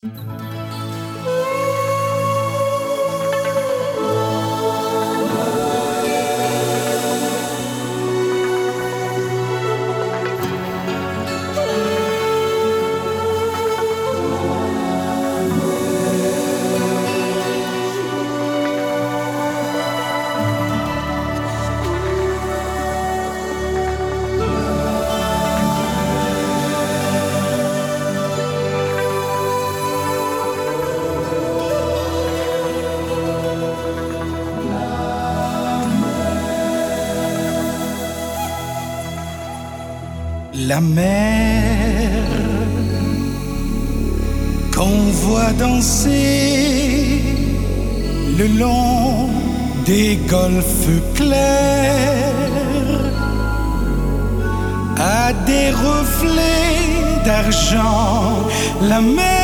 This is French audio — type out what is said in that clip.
La mer qu'on voit danser le long des golfes clairs a des reflets d'argent. La mer